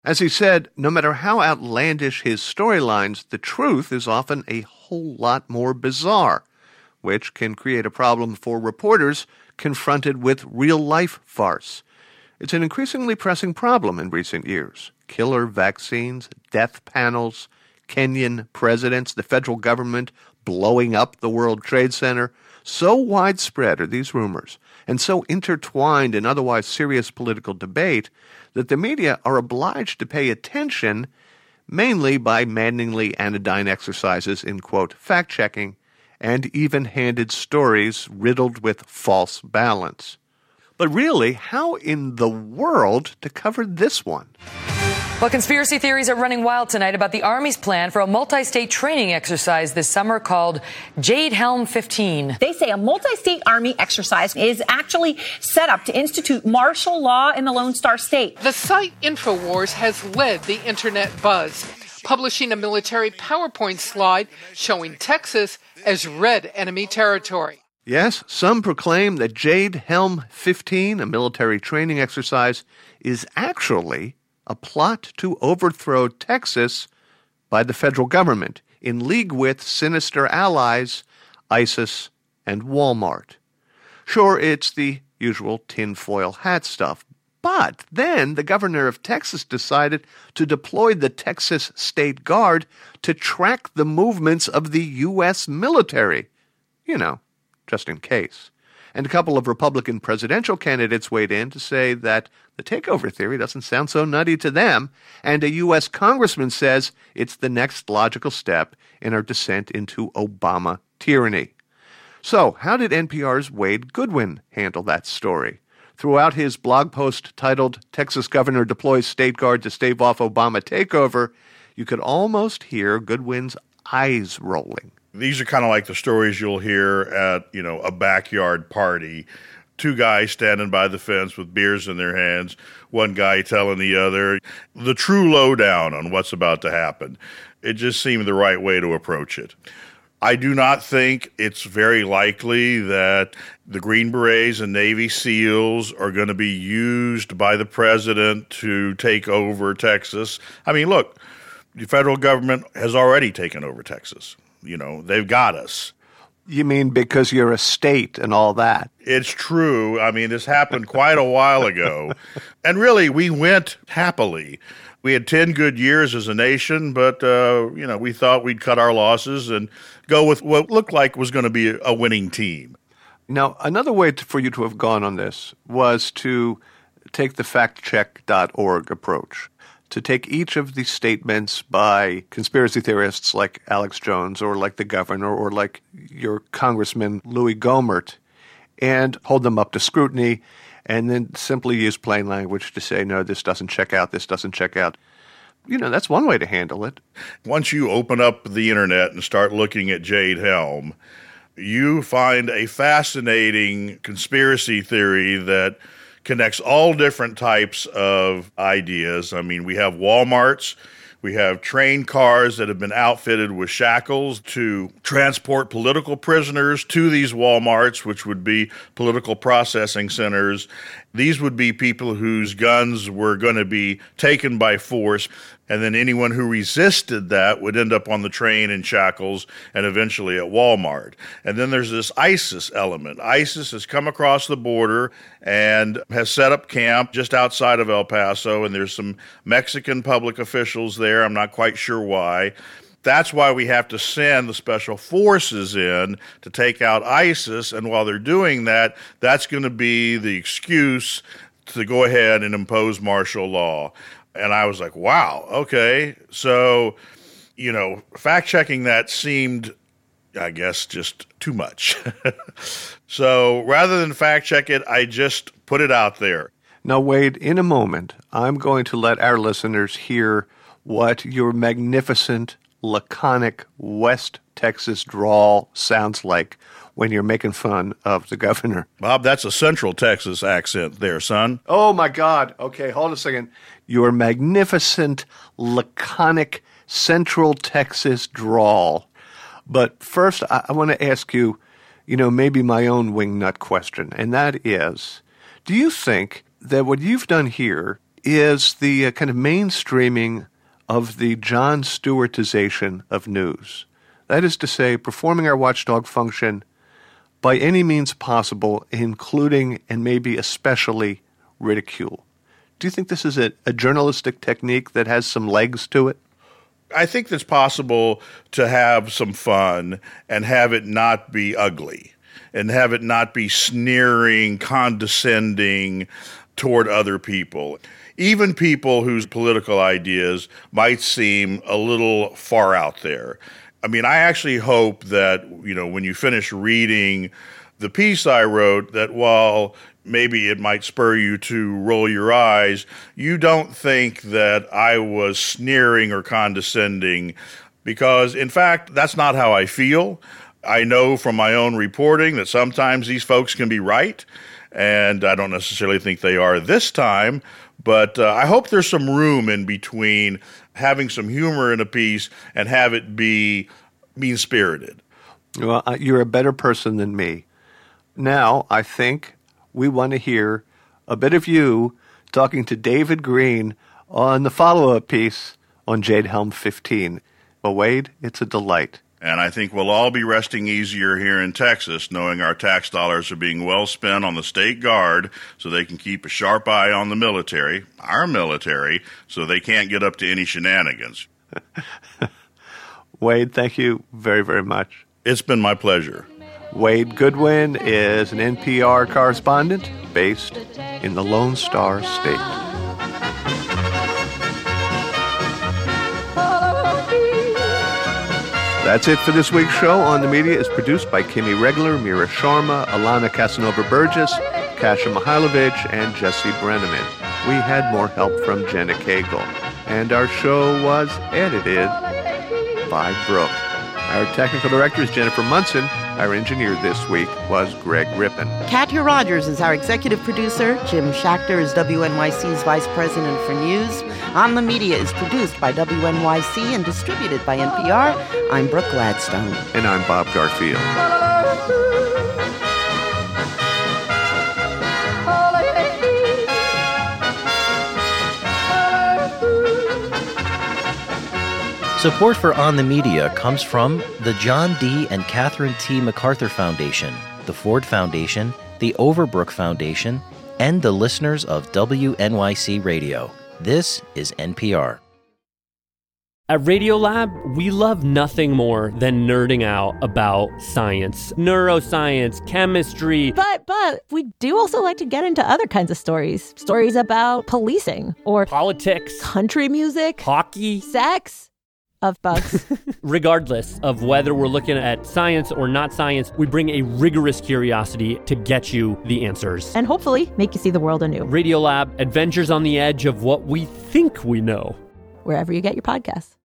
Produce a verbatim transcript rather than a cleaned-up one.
As he said, no matter how outlandish his storylines, the truth is often a whole lot more bizarre, which can create a problem for reporters confronted with real-life farce. It's an increasingly pressing problem in recent years. Killer vaccines, death panels, Kenyan presidents, the federal government blowing up the World Trade Center. So widespread are these rumors, and so intertwined in otherwise serious political debate, that the media are obliged to pay attention, mainly by maddeningly anodyne exercises in, quote, fact-checking, and even-handed stories riddled with false balance. But really, how in the world to cover this one? Well, conspiracy theories are running wild tonight about the Army's plan for a multi-state training exercise this summer called Jade Helm fifteen. They say a multi-state Army exercise is actually set up to institute martial law in the Lone Star State. The site InfoWars has led the internet buzz, publishing a military PowerPoint slide showing Texas as red enemy territory. Yes, some proclaim that Jade Helm fifteen, a military training exercise, is actually a plot to overthrow Texas by the federal government in league with sinister allies ISIS and Walmart. Sure, it's the usual tinfoil hat stuff, but then the governor of Texas decided to deploy the Texas State Guard to track the movements of the U S military. You know, just in case. And a couple of Republican presidential candidates weighed in to say that the takeover theory doesn't sound so nutty to them, and a U S congressman says it's the next logical step in our descent into Obama tyranny. So, how did N P R's Wade Goodwin handle that story? Throughout his blog post titled Texas Governor Deploys State Guard to Stave Off Obama Takeover, you could almost hear Goodwin's eyes rolling. These are kind of like the stories you'll hear at, you know, a backyard party. Two guys standing by the fence with beers in their hands, one guy telling the other the true lowdown on what's about to happen. It just seemed the right way to approach it. I do not think it's very likely that the Green Berets and Navy SEALs are going to be used by the president to take over Texas. I mean, look, the federal government has already taken over Texas. You know, they've got us. You mean because you're a state and all that? It's true. I mean, this happened quite a while ago. And really, we went happily. We had ten good years as a nation, but, uh, you know, we thought we'd cut our losses and go with what looked like was going to be a winning team. Now, another way to, for you to have gone on this was to take the fact check dot org approach, to take each of these statements by conspiracy theorists like Alex Jones or like the governor or like your Congressman Louis Gohmert and hold them up to scrutiny and then simply use plain language to say, no, this doesn't check out, this doesn't check out. You know, that's one way to handle it. Once you open up the internet and start looking at Jade Helm, you find a fascinating conspiracy theory that connects all different types of ideas. I mean, we have Walmarts, we have train cars that have been outfitted with shackles to transport political prisoners to these Walmarts, which would be political processing centers. These would be people whose guns were going to be taken by force, and then anyone who resisted that would end up on the train in shackles and eventually at Walmart. And then there's this ISIS element. ISIS has come across the border and has set up camp just outside of El Paso, and there's some Mexican public officials there. I'm not quite sure why. That's why we have to send the special forces in to take out ISIS, and while they're doing that, that's going to be the excuse to go ahead and impose martial law. And I was like, wow, okay. So, you know, fact-checking that seemed, I guess, just too much. So rather than fact-check it, I just put it out there. Now, Wade, in a moment, I'm going to let our listeners hear what your magnificent, laconic West Texas drawl sounds like when you're making fun of the governor. Bob, that's a Central Texas accent there, son. Oh, my God. Okay, hold a second. Your magnificent, laconic Central Texas drawl. But first, I, I want to ask you, you know, maybe my own wingnut question, and that is, do you think that what you've done here is the uh, kind of mainstreaming of the Jon Stewartization of news. That is to say, performing our watchdog function by any means possible, including and maybe especially ridicule. Do you think this is a, a journalistic technique that has some legs to it? I think it's possible to have some fun and have it not be ugly and have it not be sneering, condescending toward other people. Even people whose political ideas might seem a little far out there. I mean, I actually hope that, you know, when you finish reading the piece I wrote, that while maybe it might spur you to roll your eyes, you don't think that I was sneering or condescending, because, in fact, that's not how I feel. I know from my own reporting that sometimes these folks can be right, and I don't necessarily think they are this time, but uh, I hope there's some room in between having some humor in a piece and have it be mean-spirited. Well, uh, you're a better person than me. Now, I think we want to hear a bit of you talking to David Greene on the follow-up piece on Jade Helm fifteen. Well, Wade, it's a delight. And I think we'll all be resting easier here in Texas, knowing our tax dollars are being well spent on the state guard so they can keep a sharp eye on the military, our military, so they can't get up to any shenanigans. Wade, thank you very, very much. It's been my pleasure. Wade Goodwin is an N P R correspondent based in the Lone Star State. That's it for this week's show. On the Media is produced by Kimmy Regler, Mira Sharma, Alana Casanova-Burgess, Kasia Mihailovich, and Jesse Brenneman. We had more help from Jenna Cagle. And our show was edited by Brooke. Our technical director is Jennifer Munson. Our engineer this week was Greg Rippin. Katya Rogers is our executive producer. Jim Schachter is W N Y C's vice president for news. On the Media is produced by W N Y C and distributed by N P R. I'm Brooke Gladstone. And I'm Bob Garfield. Support for On the Media comes from the John D. and Catherine T. MacArthur Foundation, the Ford Foundation, the Overbrook Foundation, and the listeners of W N Y C Radio. This is N P R. At Radiolab, we love nothing more than nerding out about science, neuroscience, chemistry. But, but, we do also like to get into other kinds of stories. Stories about policing or politics, country music, hockey, sex. Of bugs. Regardless of whether we're looking at science or not science, we bring a rigorous curiosity to get you the answers. And hopefully make you see the world anew. Radiolab, adventures on the edge of what we think we know. Wherever you get your podcasts.